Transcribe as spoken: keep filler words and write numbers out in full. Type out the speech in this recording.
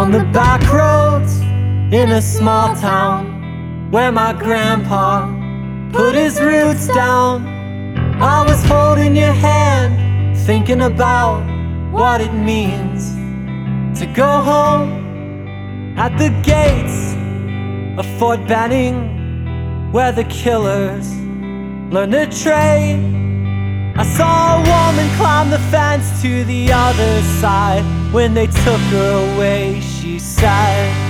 On the back roads in a small town where my grandpa put his roots down, I was holding your hand, thinking about what it means to go home. At the gates of Fort Benning, where the killers learned their trade, I saw a woman climb the fence to the other side. When they took her away, she said,